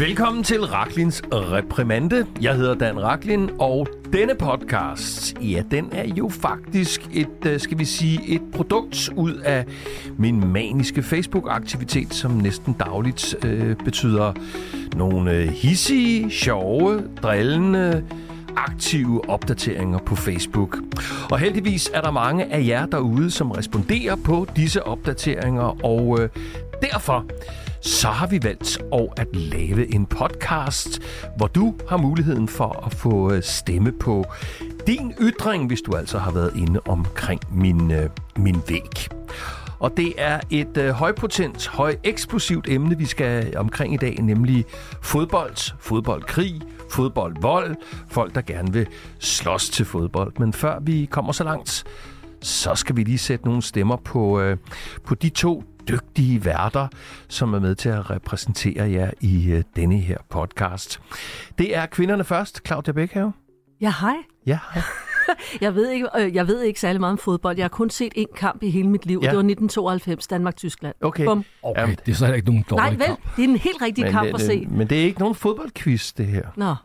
Velkommen til Raklins Reprimande. Jeg hedder Dan Raklin, og denne podcast, ja, den er jo faktisk et produkt ud af min maniske Facebook-aktivitet, som næsten dagligt betyder nogle hidsige, sjove, drillende, aktive opdateringer på Facebook. Og heldigvis er der mange af jer derude, som responderer på disse opdateringer, og derfor så har vi valgt at lave en podcast, hvor du har muligheden for at få stemme på din ytring, hvis du altså har været inde omkring min væg. Og det er et højpotent, højeksplosivt emne, vi skal omkring i dag, nemlig fodboldkrig, fodboldvold, folk, der gerne vil slås til fodbold. Men før vi kommer så langt, så skal vi lige sætte nogle stemmer på de to dygtige værter, som er med til at repræsentere jer i denne her podcast. Det er kvinderne først. Claudia Bækhave. Ja, hej. Ja, hej. Jeg ved ikke særlig meget om fodbold. Jeg har kun set én kamp i hele mit liv. Ja. Det var 1992, Danmark-Tyskland. Okay. Okay, det er så heller ikke nogen dårlig kamp. Nej, vel? Det er en helt rigtig kamp at se. Men det er ikke nogen fodboldquiz, det her. Nå.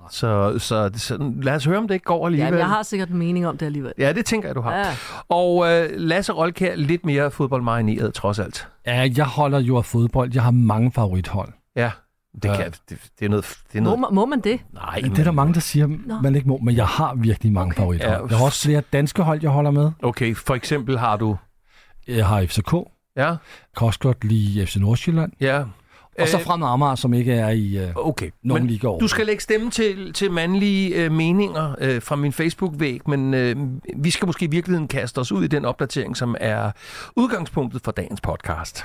Så lad os høre, om det ikke går alligevel. Ja, jeg har sikkert en mening om det alligevel. Ja, det tænker jeg, du har. Ja. Og Lasse Rolkjær, lidt mere fodboldmarineret trods alt. Ja, jeg holder jo af fodbold. Jeg har mange favorithold. Ja. Det er noget. Må man det? Nej, det er der mange, der siger, man ikke må, men jeg har virkelig mange favorithold. Ja. Jeg har også flere danske hold, jeg holder med. Okay, for eksempel har du? Jeg har FCK. Ja. Jeg kan også godt lide FC Nordsjælland. Ja. Og så Fremad Amager, som ikke er i nogen liga over. Du skal lægge stemme til mandlige meninger fra min Facebook-væg, men vi skal måske i virkeligheden kaste os ud i den opdatering, som er udgangspunktet for dagens podcast.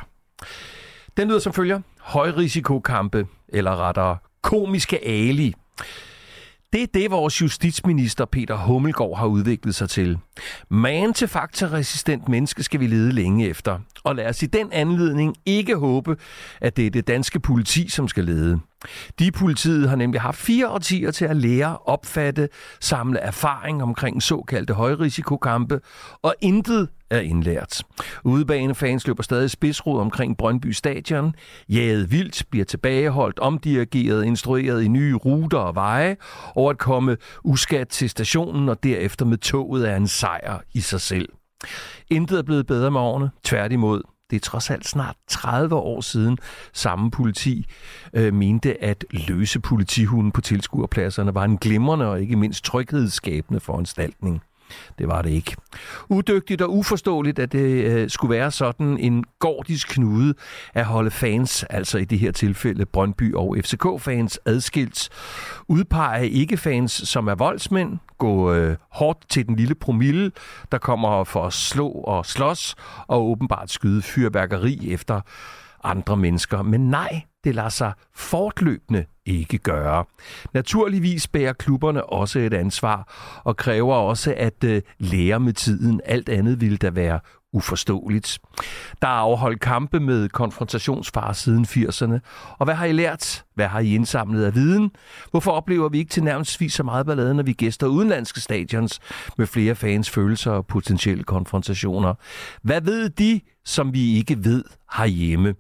Den lyder som følger: højrisikokampe, eller rettere komiske ali. Det er det, vores justitsminister Peter Hummelgaard har udviklet sig til. Man til faktaresistent menneske skal vi lede længe efter. Og lad os i den anledning ikke håbe, at det er det danske politi, som skal lede. De politiet har nemlig haft 4 årtier til at lære, opfatte, samle erfaring omkring såkaldte højrisikokampe, og intet er indlært. Udebanefans løber stadig spidsrod omkring Brøndby Stadion. Jaget vildt, bliver tilbageholdt, omdirigeret, instrueret i nye ruter og veje, og at komme uskadt til stationen og derefter med toget er en sejr i sig selv. Intet er blevet bedre med årene, tværtimod. Det er trods alt snart 30 år siden samme politi mente, at løse politihunden på tilskuerpladserne var en glimrende og ikke mindst tryghedsskabende foranstaltning. Det var det ikke. Udygtigt og uforståeligt, at det skulle være sådan en gordisk knude at holde fans, altså i det her tilfælde Brøndby og FCK-fans, adskilt. Udpege ikke-fans, som er voldsmænd, gå hårdt til den lille promille, der kommer for at slå og slås, og åbenbart skyde fyrværkeri efter andre mennesker. Men nej, det lader sig fortløbende ikke gøre. Naturligvis bærer klubberne også et ansvar, og kræver også at lære med tiden. Alt andet ville da være uforståeligt. Der er afholdt kampe med konfrontationsfare siden 80'erne. Og hvad har I lært? Hvad har I indsamlet af viden? Hvorfor oplever vi ikke tilnærmelsesvis så meget ballade, når vi gæster udenlandske stadions med flere fans, følelser og potentielle konfrontationer? Hvad ved de, som vi ikke ved herhjemme?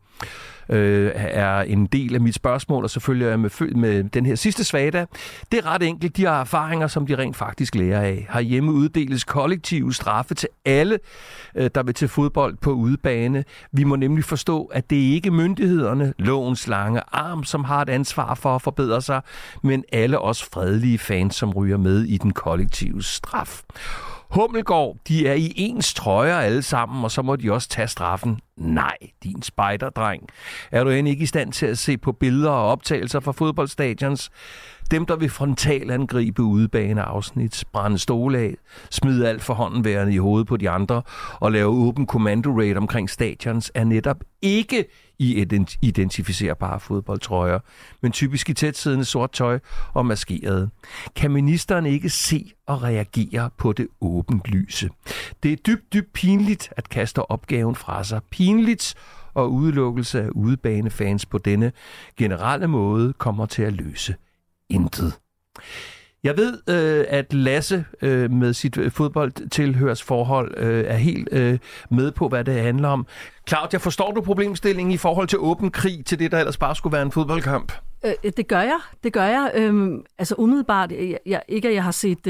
Er en del af mit spørgsmål, og selvfølgelig er jeg med den her sidste svada. Det er ret enkelt. De har erfaringer, som de rent faktisk lærer af. Herhjemme uddeles kollektive straffe til alle, der vil til fodbold på udebane. Vi må nemlig forstå, at det ikke er myndighederne, lovens lange arm, som har et ansvar for at forbedre sig, men alle os fredelige fans, som ryger med i den kollektive straf. Hummelgaard, de er i ens trøjer alle sammen, og så må de også tage straffen. Nej, din spejderdreng. Er du end ikke i stand til at se på billeder og optagelser fra fodboldstadions? Dem, der vil frontalangribe udebaneafsnit, brænde stole af, smide alt for håndenværende i hovedet på de andre og lave åben kommando-raid omkring stadions, er netop ikke i identificerbare fodboldtrøjer, men typisk i tætsiddende sort tøj og maskerede. Kan ministeren ikke se og reagere på det åbent lyse? Det er dybt pinligt at kaste opgaven fra sig. Pinligt, og udelukkelse af udebanefans på denne generelle måde kommer til at løse intet. Jeg ved, at Lasse med sit fodboldtilhørsforhold er helt med på, hvad det handler om. Claudia, forstår du problemstillingen i forhold til åben krig til det, der ellers bare skulle være en fodboldkamp? Det gør jeg. Altså umiddelbart, ikke at jeg har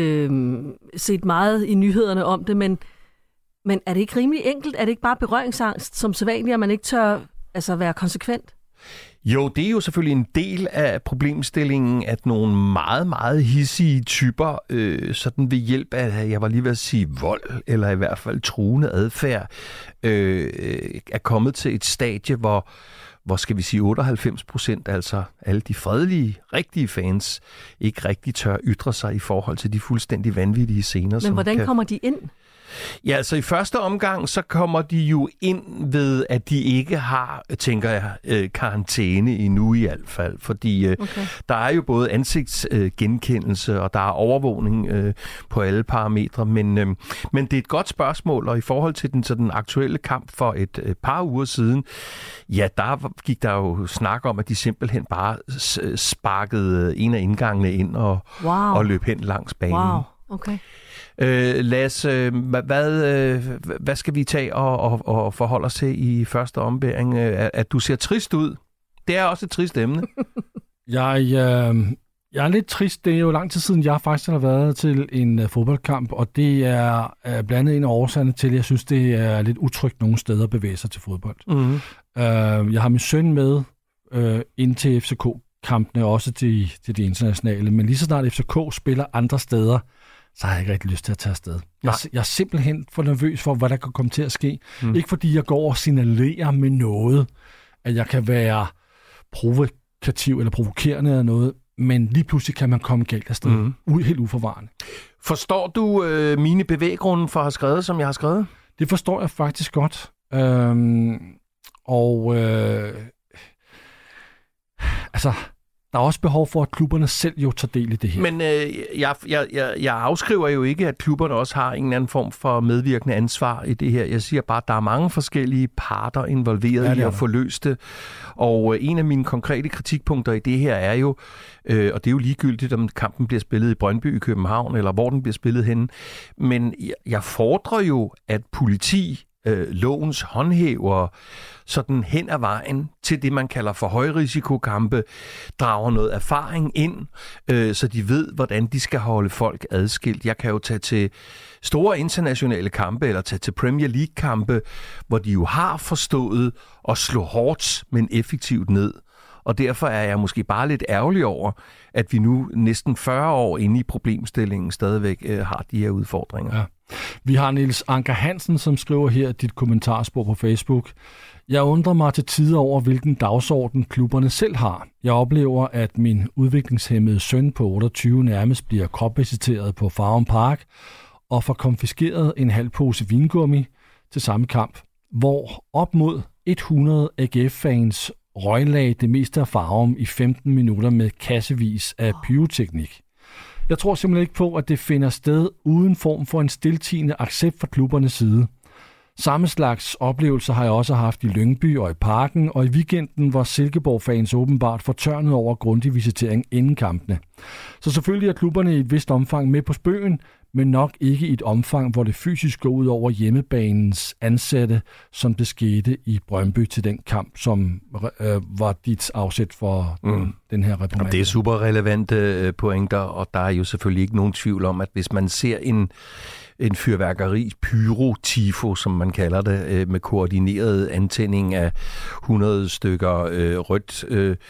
set meget i nyhederne om det, men er det ikke rimelig enkelt? Er det ikke bare berøringsangst, som sædvanligt, at man ikke tør være konsekvent? Jo, det er jo selvfølgelig en del af problemstillingen, at nogle meget, meget hissige typer, sådan ved hjælp af, jeg var lige ved at sige vold, eller i hvert fald truende adfærd, er kommet til et stadie, hvor skal vi sige 98%, altså alle de fredelige, rigtige fans, ikke rigtig tør ytre sig i forhold til de fuldstændig vanvittige scener. Men hvordan kommer de ind? Ja, altså i første omgang, så kommer de jo ind ved, at de ikke har, tænker jeg, karantæne endnu i hvert fald. Fordi der er jo både ansigtsgenkendelse, og der er overvågning på alle parametre. Men det er et godt spørgsmål, og i forhold til den og kamp for et par uger siden, ja, der gik der jo snak om, at de simpelthen bare sparkede en af indgangene ind og løb hen langs banen. Wow, okay. Lasse, hvad skal vi tage og forholde os til i første ombæring? At du ser trist ud. Det er også et trist emne. Jeg er lidt trist. Det er jo lang tid siden, jeg faktisk har været til en fodboldkamp, og det er blandt en af årsagerne til, at jeg synes, det er lidt utrygt nogle steder at bevæge sig til fodbold. Mm-hmm. Jeg har min søn med ind til FCK-kampene, også til de internationale, men lige så snart FCK spiller andre steder, så har jeg ikke rigtig lyst til at tage afsted. Jeg er simpelthen for nervøs for, hvad der kan komme til at ske. Ikke fordi jeg går og signalerer med noget, at jeg kan være provokativ eller provokerende eller noget, men lige pludselig kan man komme galt afsted. Helt uforvarende. Forstår du mine bevæggrunde for at have skrevet, som jeg har skrevet? Det forstår jeg faktisk godt. Der er også behov for, at klubberne selv jo tager del i det her. Men jeg afskriver jo ikke, at klubberne også har en eller anden form for medvirkende ansvar i det her. Jeg siger bare, at der er mange forskellige parter involveret i at få løst det. Og en af mine konkrete kritikpunkter i det her er jo, og det er jo ligegyldigt, om kampen bliver spillet i Brøndby i København, eller hvor den bliver spillet henne. Men jeg fordrer jo, at politi, lovens håndhæver, sådan hen ad vejen til det, man kalder for højrisikokampe, drager noget erfaring ind, så de ved, hvordan de skal holde folk adskilt. Jeg kan jo tage til store internationale kampe, eller tage til Premier League-kampe, hvor de jo har forstået at slå hårdt, men effektivt ned. Og derfor er jeg måske bare lidt ærgerlig over, at vi nu næsten 40 år inde i problemstillingen stadigvæk har de her udfordringer. Ja. Vi har Niels Anker Hansen, som skriver her dit kommentarspor på Facebook. Jeg undrer mig til tider over, hvilken dagsorden klubberne selv har. Jeg oplever, at min udviklingshæmmede søn på 28 nærmest bliver kropvisiteret på Farum Park og får konfiskeret en halv pose vingummi til samme kamp, hvor op mod 100 AGF-fans røglagde det meste af Farum i 15 minutter med kassevis af pyroteknik. Jeg tror simpelthen ikke på, at det finder sted uden form for en stiltiende accept fra klubbernes side. Samme slags oplevelser har jeg også haft i Lyngby og i Parken, og i weekenden, hvor Silkeborg-fans åbenbart fortørnet over grundig visitering inden kampene. Så selvfølgelig er klubberne i et vist omfang med på spøgen, men nok ikke i et omfang, hvor det fysisk går ud over hjemmebanens ansatte, som det skete i Brøndby til den kamp, som var dit afsæt for den her reprimande. Det er super relevante pointer, og der er jo selvfølgelig ikke nogen tvivl om, at hvis man ser en fyrværkeri, pyrotifo, som man kalder det, med koordineret antænding af 100 stykker rødt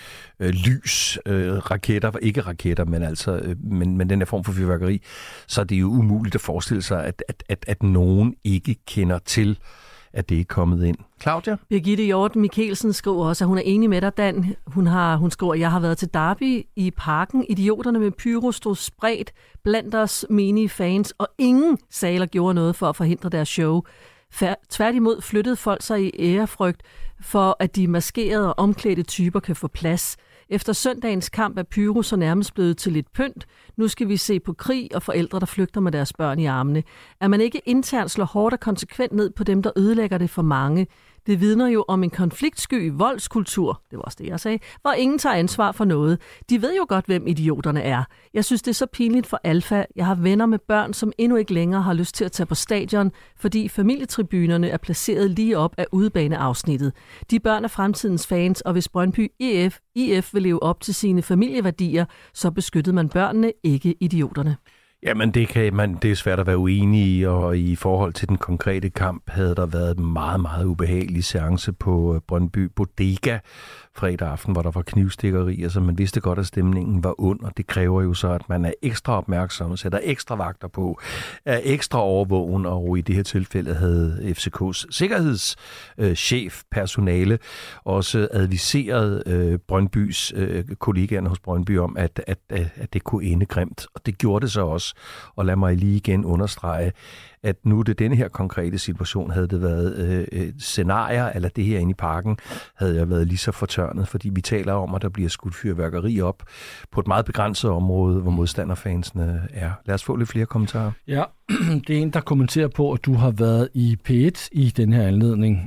lys, raketter, ikke raketter, men altså men den her form for fyrværkeri, så er det jo umuligt at forestille sig, at nogen ikke kender til, at det er kommet ind. Claudia? Birgitte Hjort Mikkelsen skriver også, at hun er enig med dig, Dan. Hun skriver, at jeg har været til Derby i Parken. Idioterne med pyro stod spredt blandt os menige fans, og ingen saler gjorde noget for at forhindre deres show. Tværtimod flyttede folk sig i ærefrygt for, at de maskerede og omklædte typer kan få plads. Efter søndagens kamp er pyro så nærmest blevet til lidt pynt. Nu skal vi se på krig og forældre, der flygter med deres børn i armene. At man ikke internt slår hårdt og konsekvent ned på dem, der ødelægger det for mange, Det vidner jo om en konfliktsky voldskultur, det var også det, jeg sagde, hvor ingen tager ansvar for noget. De ved jo godt, hvem idioterne er. Jeg synes, det er så pinligt for Alfa. Jeg har venner med børn, som endnu ikke længere har lyst til at tage på stadion, fordi familietribunerne er placeret lige op af udebaneafsnittet. De børn er fremtidens fans, og hvis Brøndby IF vil leve op til sine familieværdier, så beskyttede man børnene, ikke idioterne. Jamen, det er svært at være uenig i, og i forhold til den konkrete kamp havde der været en meget, meget ubehagelig seance på Brøndby Bodega fredag aften, hvor der var knivstikkerier, så man vidste godt, at stemningen var ond, og det kræver jo så, at man er ekstra opmærksom, sætter ekstra vagter på, er ekstra overvågen, og i det her tilfælde havde FCK's sikkerhedschef, personale, også adviseret Brøndbys kollegaerne hos Brøndby om, at det kunne ende grimt, og det gjorde det så også. Og lad mig lige igen understrege, at nu det denne her konkrete situation, havde det været scenarier, eller det her inde i parken, havde jeg været lige så fortørnet, fordi vi taler om, at der bliver skudt fyrværkeri op på et meget begrænset område, hvor modstanderfansene er. Lad os få lidt flere kommentarer. Ja, det er en, der kommenterer på, at du har været i P1 i den her anledning.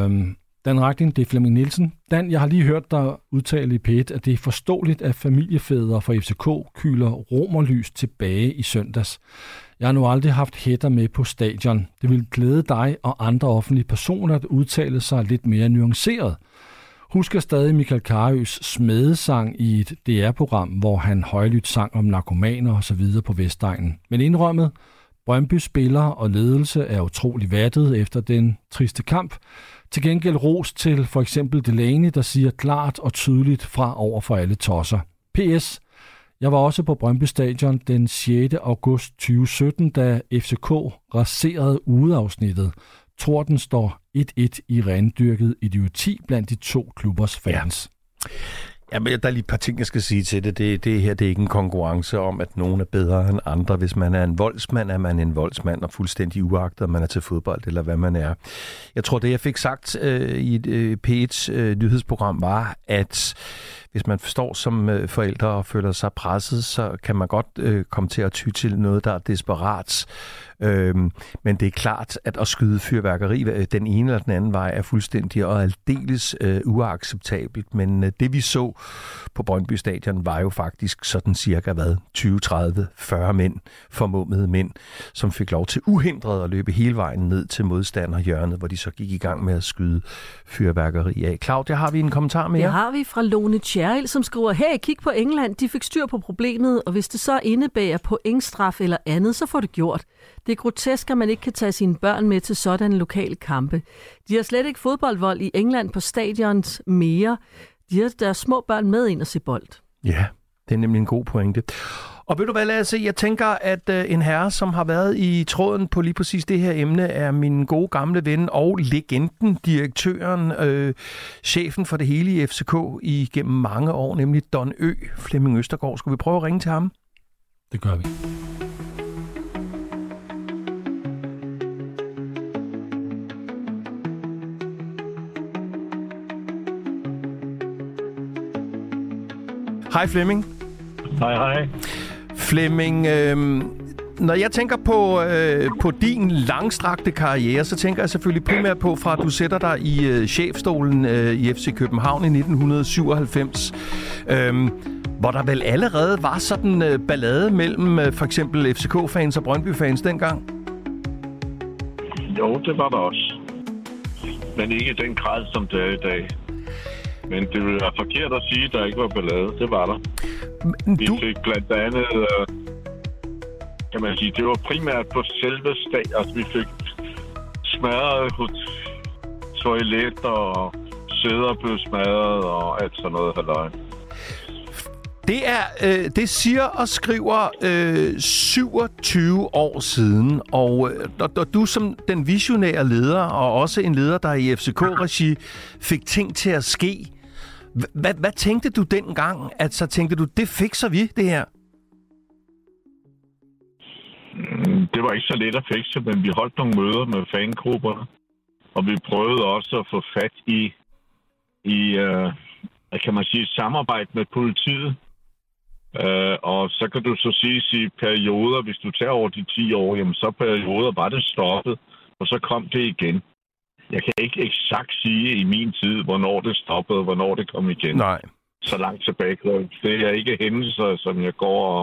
Dan Racklin, det er Flemming Nielsen. Dan, jeg har lige hørt dig udtale i P1, at det er forståeligt, at familiefædre fra FCK kyler romerlys tilbage i søndags. Jeg har nu aldrig haft hætter med på stadion. Det vil glæde dig og andre offentlige personer at udtale sig lidt mere nuanceret. Husker stadig Michael Carøes smedesang i et DR-program, hvor han højlydt sang om narkomaner og så videre på Vestegnen. Men indrømmet, Brøndby spillere og ledelse er utrolig vattet efter den triste kamp. Til gengæld ros til for eksempel Delaney, der siger klart og tydeligt fra over for alle tosser. PS. Jeg var også på Brøndby Stadion den 6. august 2017, da FCK raserede udeafsnittet. Torden står 1-1 i rendyrket idioti blandt de to klubbers fans. Ja, men der er lige et par ting, jeg skal sige til det. Det her, det er ikke en konkurrence om, at nogen er bedre end andre. Hvis man er en voldsmand, er man en voldsmand, og fuldstændig uagtet, om man er til fodbold, eller hvad man er. Jeg tror, det jeg fik sagt i et P1's nyhedsprogram var, at hvis man forstår som forældre og føler sig presset, så kan man godt komme til at ty til noget, der er desperat. Men det er klart, at skyde fyrværkeri den ene eller den anden vej er fuldstændig og aldeles uacceptabelt. Men det vi så på Brøndby Stadion var jo faktisk sådan cirka 20, 30, 40 mænd, formummede mænd, som fik lov til uhindret at løbe hele vejen ned til modstanderhjørnet, hvor de så gik i gang med at skyde fyrværkeri af. Claudia, har vi en kommentar mere? Det har vi fra Lone Tjeril, som skriver, hey, kig på England, de fik styr på problemet, og hvis det så indebærer pointstraf eller andet, så får det gjort. Det er grotesk, at man ikke kan tage sine børn med til sådanne lokale kampe. De har slet ikke fodboldvold i England på stadions mere. De har deres små børn med ind og se bold. Ja, det er nemlig en god pointe. Og ved du hvad, Lasse, jeg tænker, at en herre, som har været i tråden på lige præcis det her emne, er min gode gamle ven og legenden, direktøren, chefen for det hele i FCK igennem mange år, nemlig Don Ø, Flemming Østergaard. Skal vi prøve at ringe til ham? Det gør vi. Hej Flemming. Hej. Flemming, når jeg tænker på din langstrakte karriere, så tænker jeg selvfølgelig primært på, fra at du sætter dig i chefstolen i FC København i 1997, hvor der vel allerede var sådan ballade mellem for eksempel FCK-fans og Brøndby-fans dengang? Jo, det var der også. Men ikke i den grad, som det er i dag. Men det ville være forkert at sige, at der ikke var ballade. Det var der. Vi fik blandt andet, kan man sige, det var primært på selve stadion. Altså, vi fik smadret toiletter og sæder blev smadret og alt sådan noget halløj. Det siger og skriver 27 år siden, og du som den visionære leder, og også en leder, der i FCK-regi fik ting til at ske. Hvad tænkte du dengang? Altså tænkte du, det fikser vi, det her? Det var ikke så let at fikse, men vi holdt nogle møder med fangrupperne, og vi prøvede også at få fat i kan man sige, samarbejde med politiet. Og så kan du så sige i perioder, hvis du tager over de 10 år, jamen så perioder var det stoppet, og så kom det igen. Jeg kan ikke eksakt sige i min tid, hvornår det stoppede, hvornår det kom igen. Nej. Så langt tilbage. Det er ikke hændelser, som jeg går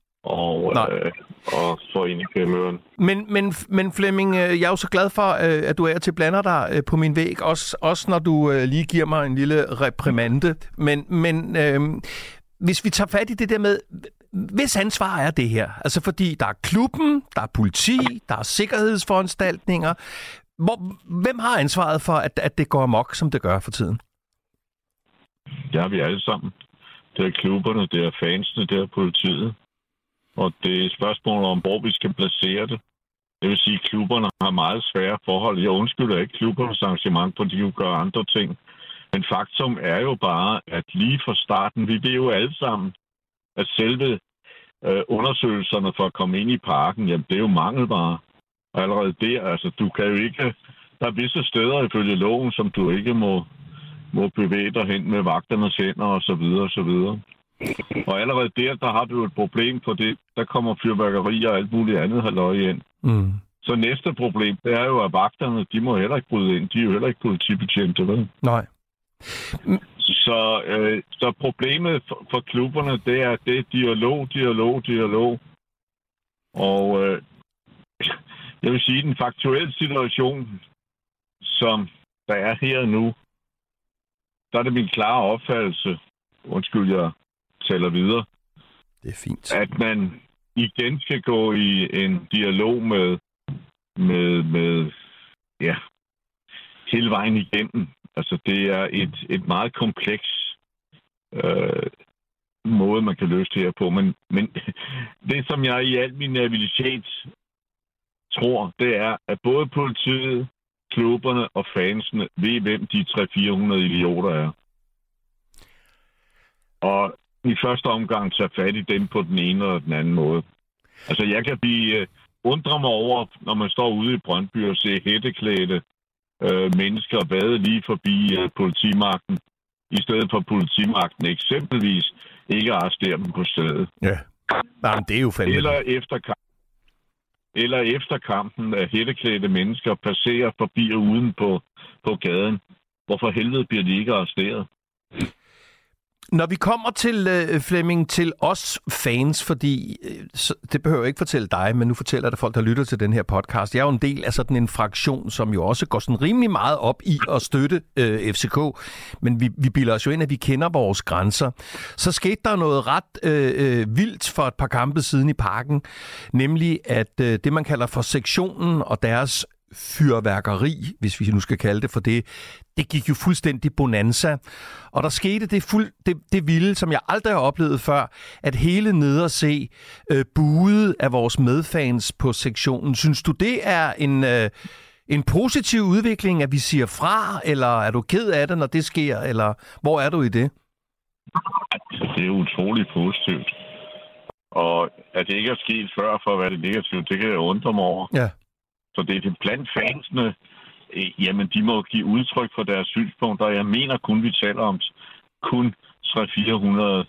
og får ind i kælderen. Men Flemming, jeg er jo så glad for, at du er til blander dig på min væg, også når du lige giver mig en lille reprimande. Men hvis vi tager fat i det der med, hvis ansvar er det her? Altså fordi der er klubben, der er politi, der er sikkerhedsforanstaltninger. Hvem har ansvaret for, at det går amok, som det gør for tiden? Det har vi alle sammen. Det er klubberne, det er fansene, det er politiet. Og det er et spørgsmål om, hvor vi skal placere det. Det vil sige, at klubberne har meget svære forhold. Jeg undskylder ikke klubbernes arrangement, fordi de jo gør andre ting. Men faktum er jo bare, at lige fra starten, vi ved jo alle sammen, at selve undersøgelserne for at komme ind i parken, jamen det er jo mangelbare. Og allerede der, altså du kan jo ikke... Der er visse steder ifølge loven, som du ikke må bevæge dig hen med vagternes hænder og så videre og så videre. Og allerede der har du et problem for det. Der kommer fyrværkeri og alt muligt andet halløj ind. Mm. Så næste problem, det er jo, at vagterne, de må heller ikke bryde ind. De er jo heller ikke politibetjente, vel? Nej. Så problemet for klubberne, det er dialog. Og jeg vil sige, den faktuelle situation, som der er her nu, der er det min klare opfattelse, undskyld, jeg taler videre, det er fint, at man igen skal gå i en dialog med hele vejen igennem. Altså, det er et meget kompleks måde, man kan løse det her på. Men det, som jeg i al min naivitet tror, det er, at både politiet, klubberne og fansene ved, hvem de 300-400 idioter er. Og i første omgang tage fat i dem på den ene eller den anden måde. Altså, jeg kan undre mig over, når man står ude i Brøndby og ser hætteklædte mennesker vade lige forbi politimagten, i stedet for politimagten eksempelvis ikke arrestere dem på stedet. Ja, jamen, det er jo fandme. Eller efter kampen, at hætteklædte mennesker passerer forbi og uden på gaden. Hvorfor helvede bliver de ikke arresteret? Når vi kommer til, Flemming, til os fans, fordi det behøver jeg ikke fortælle dig, men nu fortæller det folk, der lytter til den her podcast. Jeg er jo en del af sådan en fraktion, som jo også går sådan rimelig meget op i at støtte FCK, men vi bilder os jo ind, at vi kender vores grænser. Så skete der noget ret vildt for et par kampe siden i parken, nemlig at det, man kalder for sektionen og deres fyrværkeri, hvis vi nu skal kalde det for det gik jo fuldstændig bonanza. Og der skete det vilde, som jeg aldrig har oplevet før, at hele nederse buede af vores medfans på sektionen. Synes du, det er en positiv udvikling, at vi siger fra, eller er du ked af det, når det sker, eller hvor er du i det? Det er utroligt positivt. Og at det ikke er sket før for at være det negativt, det kan jeg undre mig over. Ja. Så det er blandt fansene, jamen de må give udtryk for deres synspunkter. Jeg mener kun, vi taler om kun 300-400.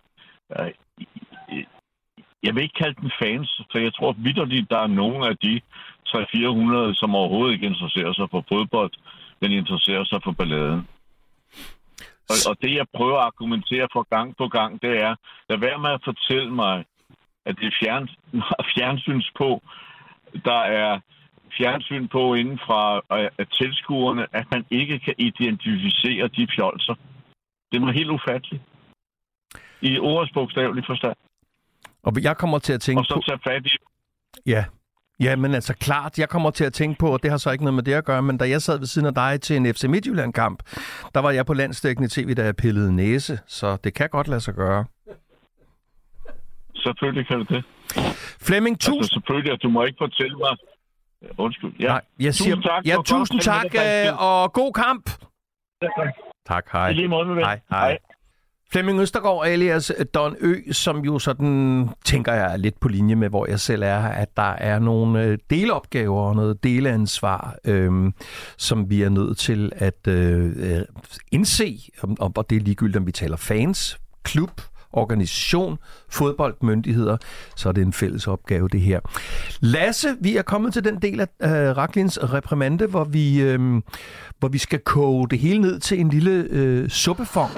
Jeg vil ikke kalde dem fans, for jeg tror vitterligt, der er nogle af de 300-400, som overhovedet ikke interesserer sig for fodbold, men interesserer sig for balladen. Og det, jeg prøver at argumentere for gang på gang, det er, lad være med at fortælle mig, at det er fjernsyns på, der er fjernsyn på inden fra tilskuerne, at man ikke kan identificere de fjolser. Det er helt ufatteligt. I ordets bogstavelige forstand. Og jeg kommer til at tænke på... Og så tage fat i... Ja, men altså klart, jeg kommer til at tænke på, og det har så ikke noget med det at gøre, men da jeg sad ved siden af dig til en FC Midtjylland-kamp, der var jeg på landsdækkende tv, da jeg pillede næse, så det kan godt lade sig gøre. Selvfølgelig kan det. Flemming, altså, selvfølgelig, at du må ikke fortælle mig... Undskyld. Ja. Nej, jeg siger, tusind tak, og god kamp. Ja, tak, hej. I lige måde, hej. Flemming Østergaard alias Don Ø, som jo sådan, tænker jeg, er lidt på linje med, hvor jeg selv er, at der er nogle delopgaver og noget deleansvar, som vi er nødt til at indse, og det er ligegyldigt, om vi taler fans, klub organisation, fodboldmyndigheder, så er det en fælles opgave, det her. Lasse, vi er kommet til den del af Rachlins reprimande, hvor vi skal koge det hele ned til en lille suppefong.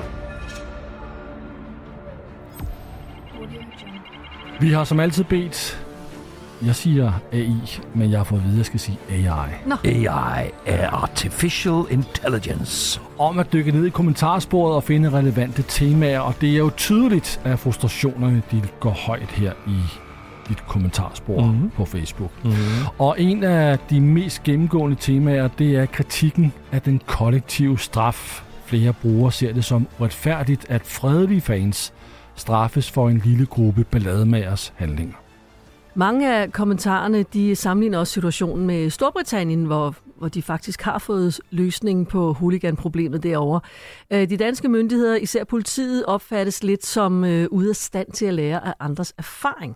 Vi har som altid bedt, jeg siger AI, men jeg har fået at vide, at jeg skal sige AI. Nå. AI er Artificial Intelligence. Om at dykke ned i kommentarsporet og finde relevante temaer, og det er jo tydeligt, at frustrationerne de går højt her i dit kommentarspor på Facebook. Og en af de mest gennemgående temaer, det er kritikken af den kollektive straf. Flere brugere ser det som uretfærdigt, at fredelige fans straffes for en lille gruppe ballademagers handlinger. Mange af kommentarerne, de sammenligner også situationen med Storbritannien, hvor de faktisk har fået løsningen på hooligan-problemet derovre. De danske myndigheder, især politiet, opfattes lidt som ude af stand til at lære af andres erfaring.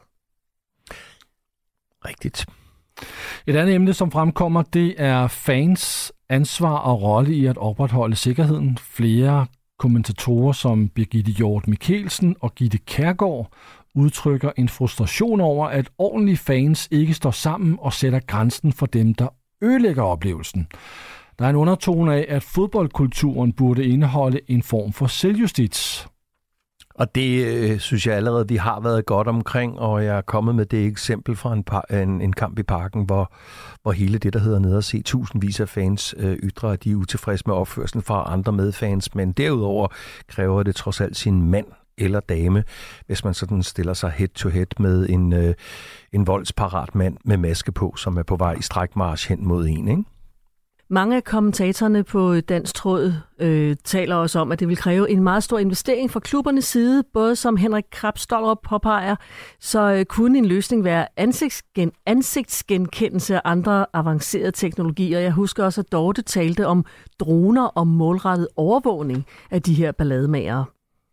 Rigtigt. Et andet emne, som fremkommer, det er fans ansvar og rolle i at opretholde sikkerheden. Flere kommentatorer som Birgitte Hjort Mikkelsen og Gitte Kjærgaard udtrykker en frustration over, at ordentlige fans ikke står sammen og sætter grænsen for dem, der ødelægger oplevelsen. Der er en undertone af, at fodboldkulturen burde indeholde en form for selvjustits. Og det synes jeg allerede, vi har været godt omkring, og jeg er kommet med det eksempel fra en kamp i Parken, hvor hele det, der hedder nede at se tusindvis af fans ytrer, at de er utilfredse med opførselen fra andre medfans, men derudover kræver det trods alt sin mand eller dame, hvis man sådan stiller sig head-to-head med en voldsparat mand med maske på, som er på vej i strækmarch hen mod en, ikke? Mange af kommentatorerne på Dansk Tråd taler også om, at det vil kræve en meget stor investering fra klubbernes side, både som Henrik Krabs-Dollerup påpeger, så kunne en løsning være ansigtsgenkendelse og andre avancerede teknologier. Jeg husker også, at Dorte talte om droner og målrettet overvågning af de her ballademagere.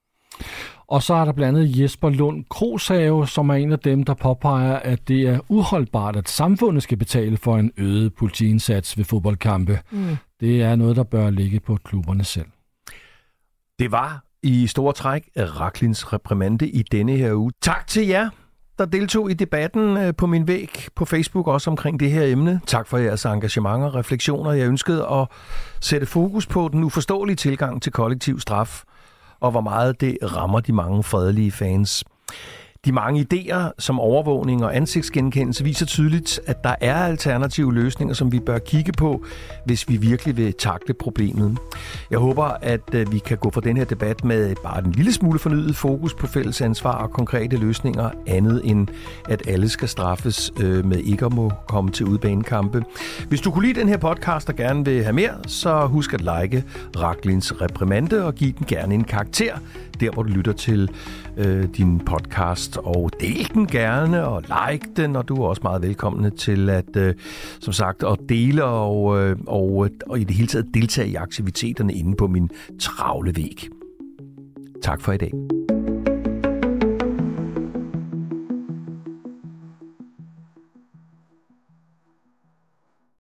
Og så er der blandt andet Jesper Lund Krogshave, som er en af dem, der påpeger, at det er uholdbart, at samfundet skal betale for en øget politiindsats ved fodboldkampe. Det er noget, der bør ligge på klubberne selv. Det var i store træk Rachlins reprimande i denne her uge. Tak til jer, der deltog i debatten på min væg på Facebook, også omkring det her emne. Tak for jeres engagement og refleksioner. Jeg ønskede at sætte fokus på den uforståelige tilgang til kollektiv straf, og hvor meget det rammer de mange fredelige fans. De mange idéer som overvågning og ansigtsgenkendelse viser tydeligt, at der er alternative løsninger, som vi bør kigge på, hvis vi virkelig vil tackle problemet. Jeg håber, at vi kan gå fra den her debat med bare en lille smule fornyet fokus på fælles ansvar og konkrete løsninger, andet end at alle skal straffes med ikke at må komme til udebanekampe. Hvis du kunne lide den her podcast og gerne vil have mere, så husk at like Rachlins reprimande og give den gerne en karakter, der hvor du lytter til din podcast, og del den gerne og like den, og du er også meget velkommen til at, som sagt, at dele og i det hele taget deltage i aktiviteterne inde på min travle væg. Tak for i dag.